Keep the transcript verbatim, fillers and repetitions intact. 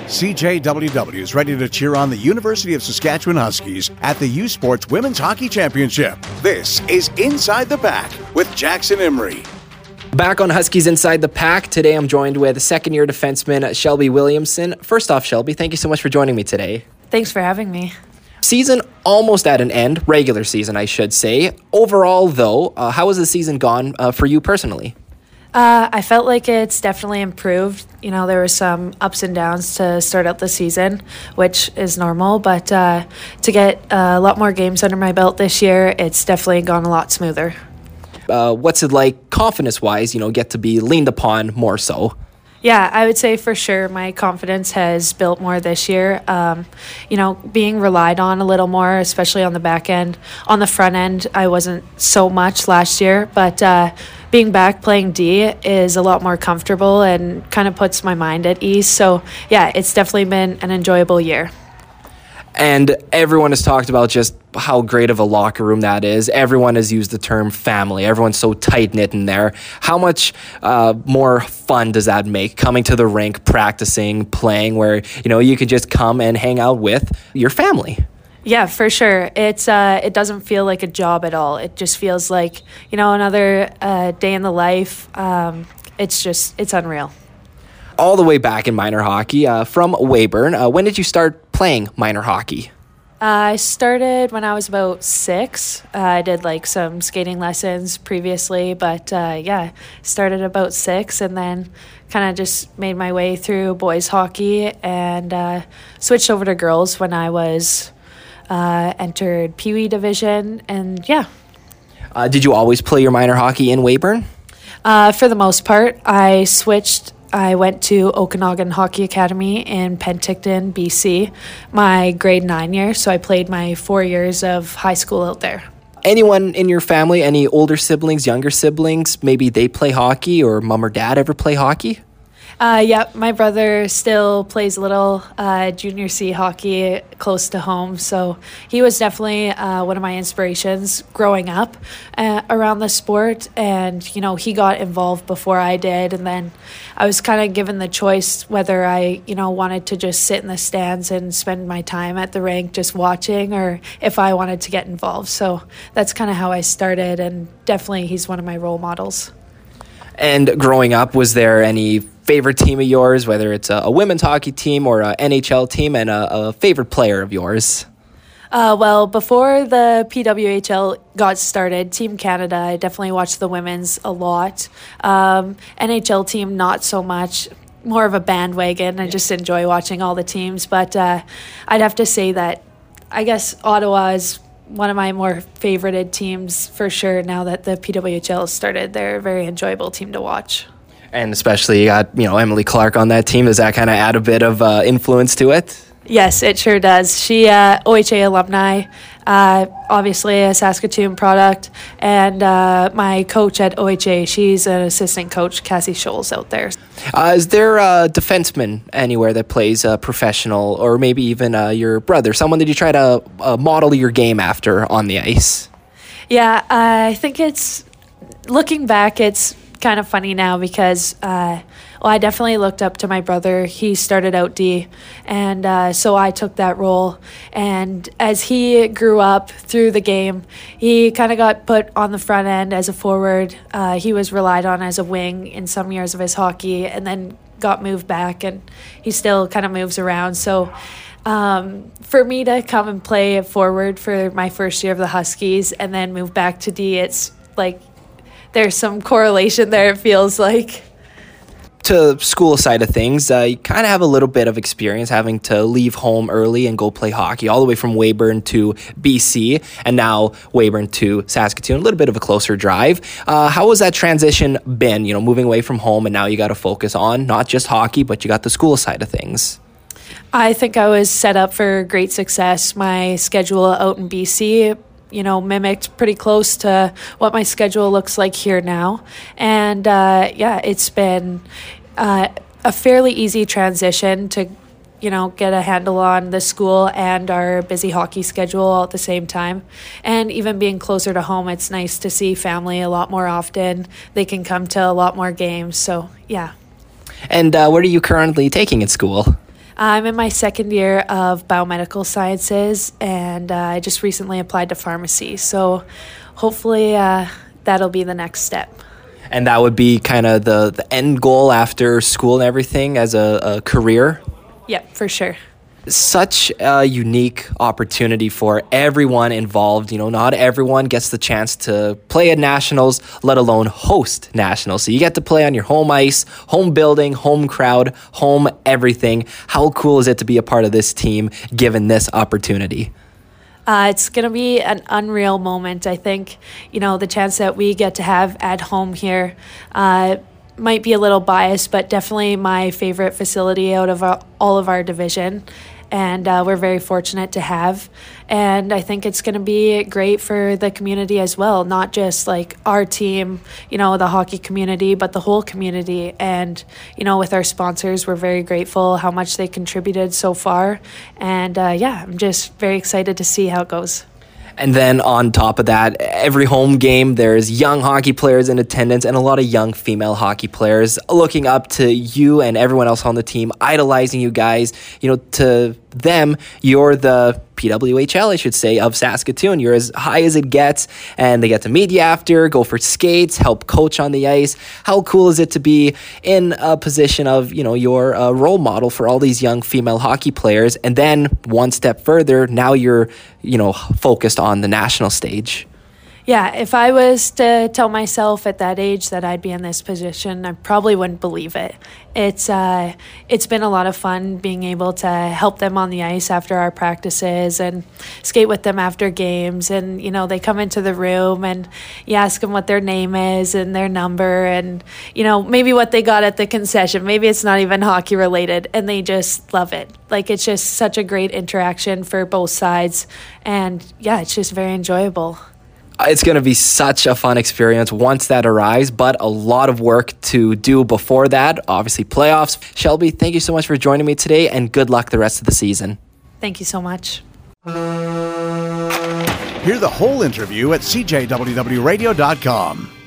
C J W W is ready to cheer on the University of Saskatchewan Huskies at the U Sports Women's Hockey Championship. This is Inside the Pack with Jackson Emery. Back on Huskies Inside the Pack, today I'm joined with second-year defenseman Shelby Williamson. First off, Shelby, thank you so much for joining me today. Thanks for having me. Season almost at an end, regular season I should say. Overall though, uh, how has the season gone uh, for you personally? Uh, I felt like it's definitely improved. You know, there were some ups and downs to start out the season, which is normal, but uh, to get a lot more games under my belt this year, it's definitely gone a lot smoother. Uh, what's it like confidence-wise, you know, get to be leaned upon more so? Yeah, I would say for sure my confidence has built more this year. Um, you know, being relied on a little more, especially on the back end. On the front end, I wasn't so much last year, but uh, being back playing D is a lot more comfortable and kind of puts my mind at ease. So, yeah, it's definitely been an enjoyable year. And everyone has talked about just how great of a locker room that is. Everyone has used the term family. Everyone's so tight-knit in there. How much uh, more fun does that make, coming to the rink, practicing, playing, where you know you can just come and hang out with your family? Yeah, for sure. It's uh, it doesn't feel like a job at all. It just feels like, you know, another uh, day in the life. Um, it's just, it's unreal. All the way back in minor hockey, uh, from Weyburn, uh, when did you start playing minor hockey? Uh, I started when I was about six. Uh, I did like some skating lessons previously, but uh, yeah, started about six and then kind of just made my way through boys hockey and uh, switched over to girls when I was uh, entered Pee Wee division, and yeah. Uh, did you always play your minor hockey in Weyburn? Uh, for the most part, I switched. I went to Okanagan Hockey Academy in Penticton, B C, my grade nine year, so I played my four years of high school out there. Anyone in your family, any older siblings, younger siblings, maybe they play hockey or mom or dad ever play hockey? Uh, yeah, my brother still plays a little uh, junior C hockey close to home, so he was definitely uh, one of my inspirations growing up uh, around the sport, and, you know, he got involved before I did, and then I was kind of given the choice whether I, you know, wanted to just sit in the stands and spend my time at the rink just watching, or if I wanted to get involved, so that's kind of how I started, and definitely he's one of my role models. And growing up, was there any favorite team of yours, whether it's a, a women's hockey team or an N H L team, and a, a favorite player of yours? Uh, well, before the P W H L got started, Team Canada, I definitely watched the women's a lot. Um, N H L team, not so much. More of a bandwagon. I just enjoy watching all the teams. But uh, I'd have to say that I guess Ottawa is one of my more favorited teams for sure now that the P W H L started. They're a very enjoyable team to watch. And especially you got, you know, Emily Clark on that team. Does that kind of add a bit of uh, influence to it? Yes, it sure does. She, uh, O H A alumni, uh, obviously a Saskatoon product, and uh, my coach at O H A, she's an assistant coach, Cassie Scholes, out there. Uh, is there a defenseman anywhere that plays uh, professional, or maybe even uh, your brother, someone that you try to uh, model your game after on the ice? Yeah, I think it's, looking back, it's kind of funny now because uh, well, I definitely looked up to my brother. He started out D, and uh, so I took that role. And as he grew up through the game, he kind of got put on the front end as a forward. Uh, he was relied on as a wing in some years of his hockey, and then got moved back, and he still kind of moves around. So um, for me to come and play forward for my first year of the Huskies and then move back to D, it's like there's some correlation there, it feels like. To school side of things, uh, you kind of have a little bit of experience having to leave home early and go play hockey all the way from Weyburn to B C, and now Weyburn to Saskatoon, a little bit of a closer drive. Uh, how has that transition been, you know, moving away from home, and now you got to focus on not just hockey, but you got the school side of things? I think I was set up for great success. My schedule out in B C, you know, mimicked pretty close to what my schedule looks like here now. And uh, yeah, it's been uh, a fairly easy transition to, you know, get a handle on the school and our busy hockey schedule all at the same time. And even being closer to home, it's nice to see family a lot more often. They can come to a lot more games. So, yeah. And uh, what are you currently taking at school? I'm in my second year of biomedical sciences, and uh, I just recently applied to pharmacy. So hopefully uh, that'll be the next step. And that would be kind of the, the end goal after school and everything as a, a career? Yep, for sure. Such a unique opportunity for everyone involved. You know, not everyone gets the chance to play at nationals, let alone host nationals. So you get to play on your home ice, home building, home crowd, home everything. How cool is it to be a part of this team given this opportunity? Uh, it's going to be an unreal moment. I think, you know, the chance that we get to have at home here uh, might be a little biased, but definitely my favorite facility out of our, all of our division. And uh, we're very fortunate to have. And I think it's going to be great for the community as well, not just like our team, you know, the hockey community, but the whole community. And, you know, with our sponsors, we're very grateful how much they contributed so far. And uh, yeah, I'm just very excited to see how it goes. And then on top of that, every home game, there's young hockey players in attendance and a lot of young female hockey players looking up to you and everyone else on the team, idolizing you guys. You know, to them, you're the P W H L, I should say, of Saskatoon. You're as high as it gets, and they get to meet you after, go for skates, help coach on the ice. How cool is it to be in a position of, you know, you're a role model for all these young female hockey players, and then one step further, now you're, you know, focused on the national stage? Yeah, if I was to tell myself at that age that I'd be in this position, I probably wouldn't believe it. It's uh, it's been a lot of fun being able to help them on the ice after our practices and skate with them after games. And, you know, they come into the room and you ask them what their name is and their number and, you know, maybe what they got at the concession. Maybe it's not even hockey related, and they just love it. Like, it's just such a great interaction for both sides. And, yeah, it's just very enjoyable. It's going to be such a fun experience once that arrives, but a lot of work to do before that. Obviously, playoffs. Shelby, thank you so much for joining me today, and good luck the rest of the season. Thank you so much. Hear the whole interview at C J W W radio dot com.